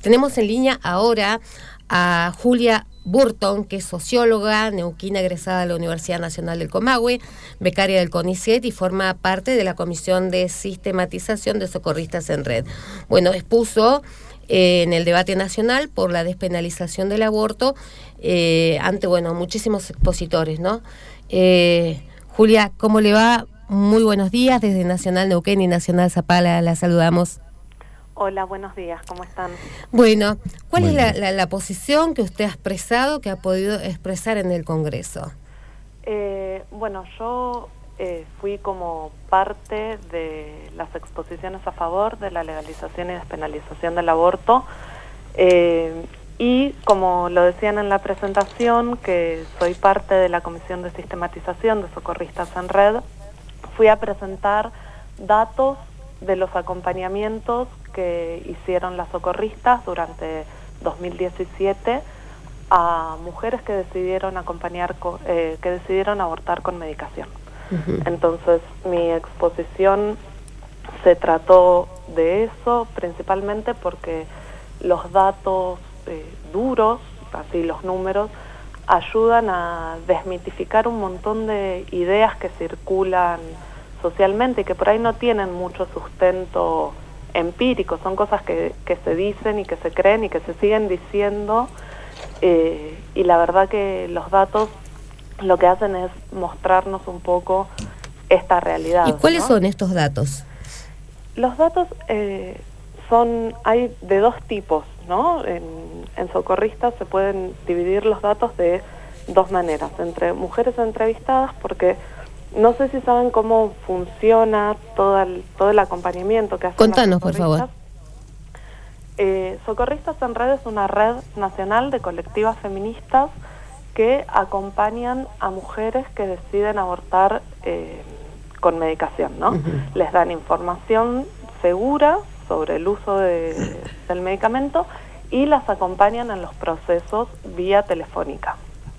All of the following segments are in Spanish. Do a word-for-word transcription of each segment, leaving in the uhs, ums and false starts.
tenemos en línea ahora a Julia Burton, que es socióloga neuquina egresada de la Universidad Nacional del Comahue, becaria del CONICET y forma parte de la Comisión de Sistematización de Socorristas en Red. Bueno, expuso eh, en el debate nacional por la despenalización del aborto eh, ante, bueno, muchísimos expositores, ¿no? Eh, Julia, ¿cómo le va? Muy buenos días, desde Nacional Neuquén y Nacional Zapala la saludamos. Hola, buenos días, ¿cómo están? Bueno, ¿cuál Bueno. es la, la, la posición que usted ha expresado, que ha podido expresar en el Congreso? Eh, bueno, yo eh, fui como parte de las exposiciones a favor de la legalización y despenalización del aborto eh, y como lo decían en la presentación, que soy parte de la Comisión de Sistematización de Socorristas en Red, fui a presentar datos de los acompañamientos que hicieron las socorristas durante dos mil diecisiete a mujeres que decidieron acompañar, con, eh, que decidieron abortar con medicación. Uh-huh. Entonces, mi exposición se trató de eso, principalmente porque los datos eh, duros, así los números, ayudan a desmitificar un montón de ideas que circulan socialmente y que por ahí no tienen mucho sustento empírico, son cosas que, que se dicen y que se creen y que se siguen diciendo eh, y la verdad que los datos lo que hacen es mostrarnos un poco esta realidad. ¿Y cuáles ¿no? son estos datos? Los datos eh, son, hay de dos tipos, ¿no? En, en socorristas se pueden dividir los datos de dos maneras, entre mujeres entrevistadas, porque no sé si saben cómo funciona todo el, todo el acompañamiento que hacen. Contanos, por favor. Eh, Socorristas en Red es una red nacional de colectivas feministas que acompañan a mujeres que deciden abortar eh, con medicación, ¿no? Uh-huh. Les dan información segura sobre el uso de, del medicamento y las acompañan en los procesos vía telefónica.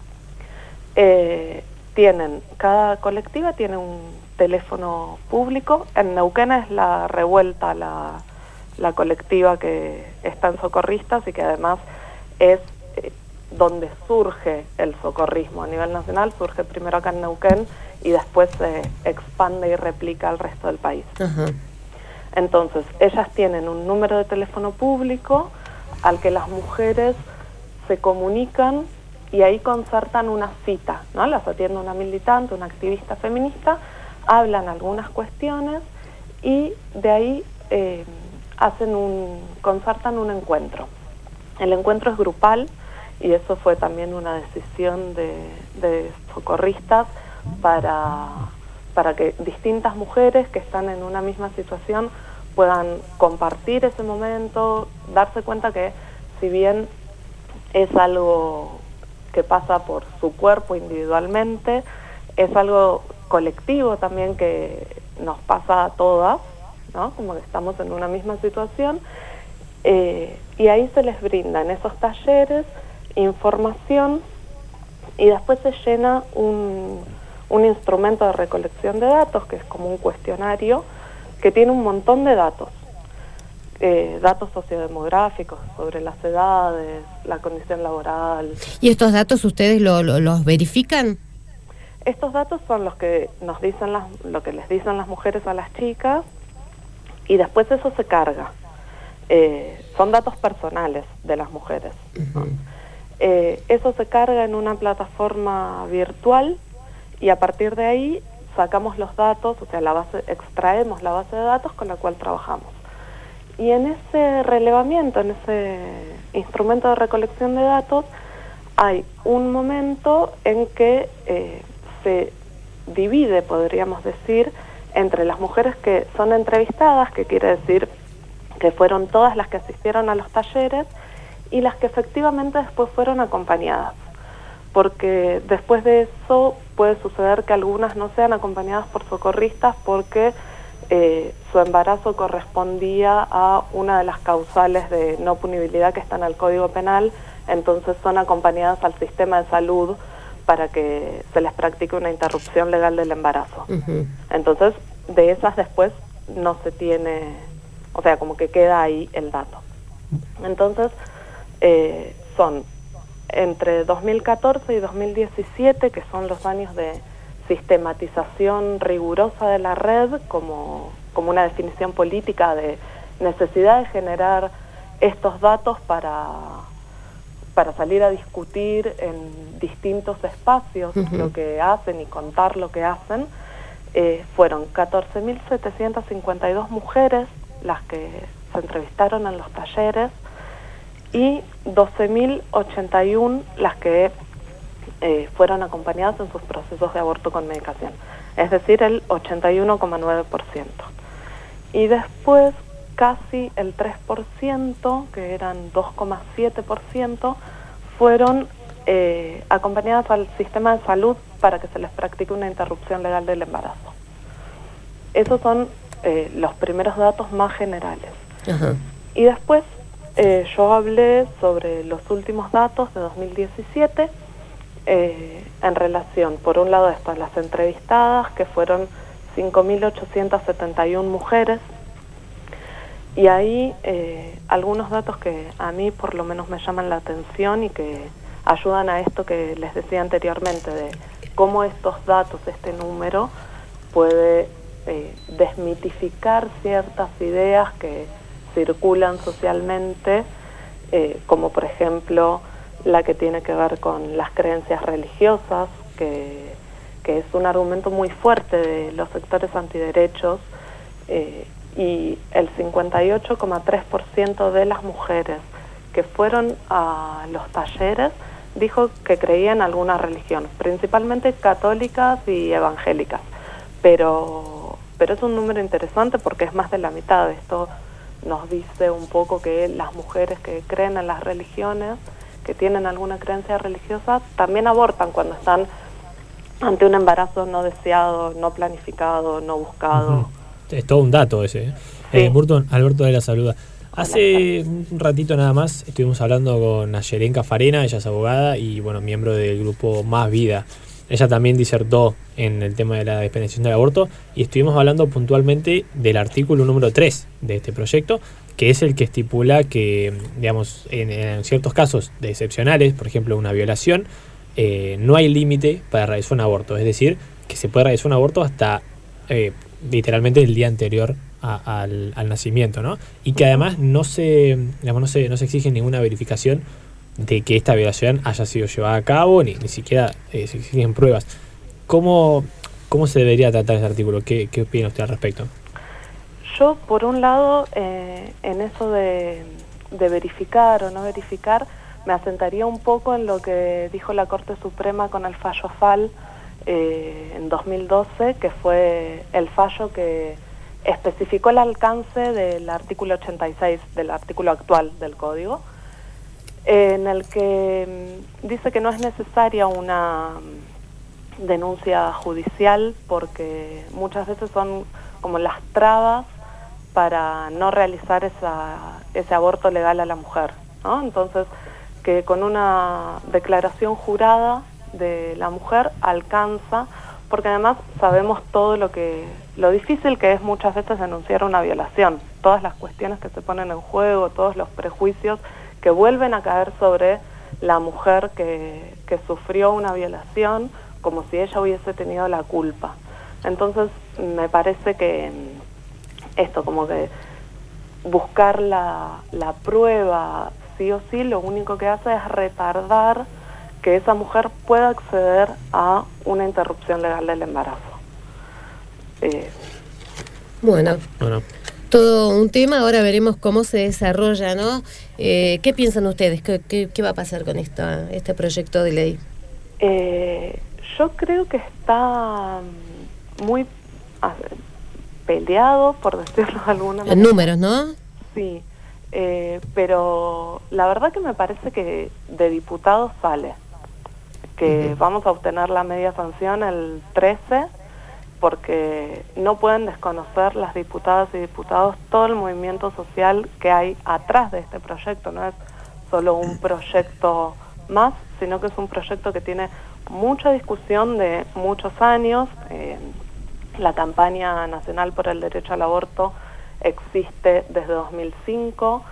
Eh, Tienen, cada colectiva tiene un teléfono público. En Neuquén es la Revuelta, la, la colectiva que está en socorristas y que además es eh, donde surge el socorrismo a nivel nacional. Surge primero acá en Neuquén y después se expande y replica al resto del país. Uh-huh. Entonces, ellas tienen un número de teléfono público al que las mujeres se comunican y ahí concertan una cita, ¿no? Las atiende una militante, una activista feminista, hablan algunas cuestiones y de ahí eh, hacen un, concertan un encuentro. El encuentro es grupal y eso fue también una decisión de, de socorristas para, para que distintas mujeres que están en una misma situación puedan compartir ese momento, darse cuenta que si bien es algo que pasa por su cuerpo individualmente, es algo colectivo también que nos pasa a todas, ¿no? Como que estamos en una misma situación, eh, y ahí se les brinda en esos talleres información y después se llena un, un instrumento de recolección de datos, que es como un cuestionario, que tiene un montón de datos. Eh, datos sociodemográficos sobre las edades, la condición laboral. ¿Y estos datos ustedes lo, lo, los verifican? Estos datos son los que nos dicen las, lo que les dicen las mujeres a las chicas y después eso se carga. Eh, son datos personales de las mujeres. Uh-huh. ¿no? Eh, eso se carga en una plataforma virtual y a partir de ahí sacamos los datos, o sea, la base, extraemos la base de datos con la cual trabajamos. Y en ese relevamiento, en ese instrumento de recolección de datos, hay un momento en que eh, se divide, podríamos decir, entre las mujeres que son entrevistadas, que quiere decir que fueron todas las que asistieron a los talleres, y las que efectivamente después fueron acompañadas. Porque después de eso puede suceder que algunas no sean acompañadas por socorristas porque Eh, su embarazo correspondía a una de las causales de no punibilidad que está en el Código Penal, entonces son acompañadas al sistema de salud para que se les practique una interrupción legal del embarazo. Uh-huh. Entonces, de esas después no se tiene, o sea, como que queda ahí el dato. Entonces, eh, son entre dos mil catorce y dos mil diecisiete, que son los años de sistematización rigurosa de la red, como, como una definición política de necesidad de generar estos datos para, para salir a discutir en distintos espacios uh-huh. lo que hacen y contar lo que hacen. Eh, fueron catorce mil setecientas cincuenta y dos mujeres las que se entrevistaron en los talleres y doce mil ochenta y uno las que eh, fueron acompañadas en sus procesos de aborto con medicación, es decir, el ochenta y uno coma nueve por ciento. Y después casi el tres por ciento, que eran dos coma siete por ciento, fueron eh, acompañadas al sistema de salud para que se les practique una interrupción legal del embarazo. Esos son eh, los primeros datos más generales. Uh-huh. Y después eh, yo hablé sobre los últimos datos de dos mil diecisiete eh, en relación, por un lado, a las entrevistadas, que fueron cinco mil ochocientas setenta y una mujeres, y ahí eh, algunos datos que a mí por lo menos me llaman la atención y que ayudan a esto que les decía anteriormente, de cómo estos datos, este número, puede eh, desmitificar ciertas ideas que circulan socialmente, eh, como por ejemplo la que tiene que ver con las creencias religiosas, que, que es un argumento muy fuerte de los sectores antiderechos, eh, y el cincuenta y ocho coma tres por ciento de las mujeres que fueron a los talleres dijo que creía en alguna religión, principalmente católicas y evangélicas, pero, pero es un número interesante porque es más de la mitad. Esto nos dice un poco que las mujeres que creen en las religiones, que tienen alguna creencia religiosa, también abortan cuando están ante un embarazo no deseado, no planificado, no buscado. Uh-huh. Es todo un dato ese. ¿eh? Sí. Eh, Burton, Alberto de la Saluda. Hace un ratito nada más estuvimos hablando con Nayerenka Farena, ella es abogada y bueno, miembro del grupo Más Vida. Ella también disertó en el tema de la despenalización del aborto y estuvimos hablando puntualmente del artículo número tres de este proyecto, que es el que estipula que, digamos, en, en ciertos casos de excepcionales, por ejemplo una violación, eh, no hay límite para realizar un aborto, es decir, que se puede realizar un aborto hasta eh, literalmente el día anterior a, al, al nacimiento, ¿no? Y que además no se, digamos, no se, no se exige ninguna verificación de que esta violación haya sido llevada a cabo, ni, ni siquiera eh, se exigen pruebas. ¿Cómo, cómo se debería tratar ese artículo? ¿Qué, qué opina usted al respecto? Yo, por un lado, eh, en eso de, de verificar o no verificar, me asentaría un poco en lo que dijo la Corte Suprema con el fallo F A L eh, en dos mil doce, que fue el fallo que especificó el alcance del artículo ochenta y seis, del artículo actual del Código, en el que dice que no es necesaria una denuncia judicial porque muchas veces son como las trabas para no realizar esa, ese aborto legal a la mujer, ¿no? Entonces, que con una declaración jurada de la mujer alcanza, porque además sabemos todo lo que lo difícil que es muchas veces denunciar una violación, todas las cuestiones que se ponen en juego, todos los prejuicios que vuelven a caer sobre la mujer que, que sufrió una violación, como si ella hubiese tenido la culpa. Entonces, me parece que esto, como que buscar la, la prueba sí o sí, lo único que hace es retardar que esa mujer pueda acceder a una interrupción legal del embarazo. Eh, bueno. bueno. Todo un tema, ahora veremos cómo se desarrolla, ¿no? Eh, ¿Qué piensan ustedes? ¿Qué, qué, qué va a pasar con esta, este proyecto de ley? Eh, yo creo que está muy peleado, por decirlo de alguna manera. En números, ¿no? Sí, eh, pero la verdad que me parece que de diputados sale, que uh-huh. vamos a obtener la media sanción el trece, porque no pueden desconocer las diputadas y diputados todo el movimiento social que hay atrás de este proyecto. No es solo un proyecto más, sino que es un proyecto que tiene mucha discusión de muchos años. Eh, la campaña nacional por el derecho al aborto existe desde dos mil cinco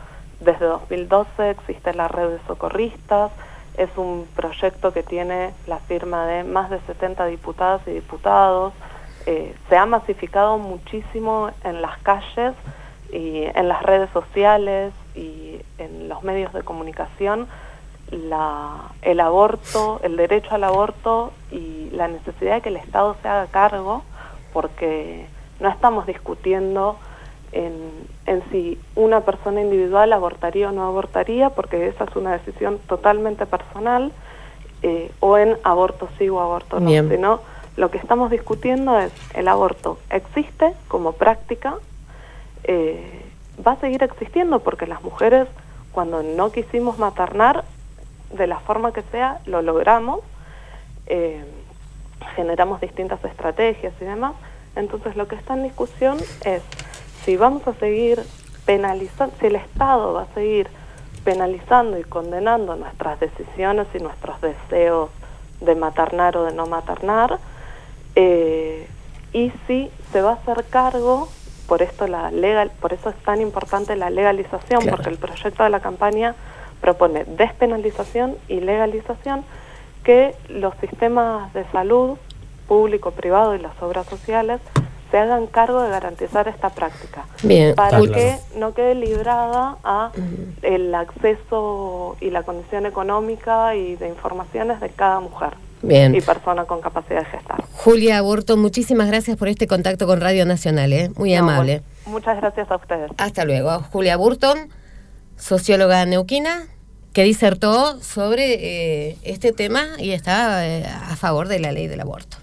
desde dos mil doce existe la red de socorristas, es un proyecto que tiene la firma de más de setenta diputadas y diputados, eh, se ha masificado muchísimo en las calles y en las redes sociales y en los medios de comunicación, la, el aborto, el derecho al aborto y la necesidad de que el Estado se haga cargo, porque no estamos discutiendo en, en si una persona individual abortaría o no abortaría, porque esa es una decisión totalmente personal, eh, o en aborto sí o aborto no, Bien. sino lo que estamos discutiendo es el aborto existe como práctica, eh, va a seguir existiendo porque las mujeres cuando no quisimos maternar, de la forma que sea, lo logramos, eh, generamos distintas estrategias y demás. Entonces lo que está en discusión es si vamos a seguir penalizando, si el Estado va a seguir penalizando y condenando nuestras decisiones y nuestros deseos de maternar o de no maternar, eh, y si se va a hacer cargo, por esto la legal, por eso es tan importante la legalización, claro. Porque el proyecto de la campaña propone despenalización y legalización, que los sistemas de salud público, privado y las obras sociales se hagan cargo de garantizar esta práctica. Bien, para claro. que no quede librada a el acceso y la condición económica y de informaciones de cada mujer. Bien. Y persona con capacidad de gestar. Julia Burton, muchísimas gracias por este contacto con Radio Nacional, ¿eh? Muy No, amable. Bueno, muchas gracias a ustedes. Hasta luego. Julia Burton, socióloga neuquina, que disertó sobre eh, este tema y está eh, a favor de la ley del aborto.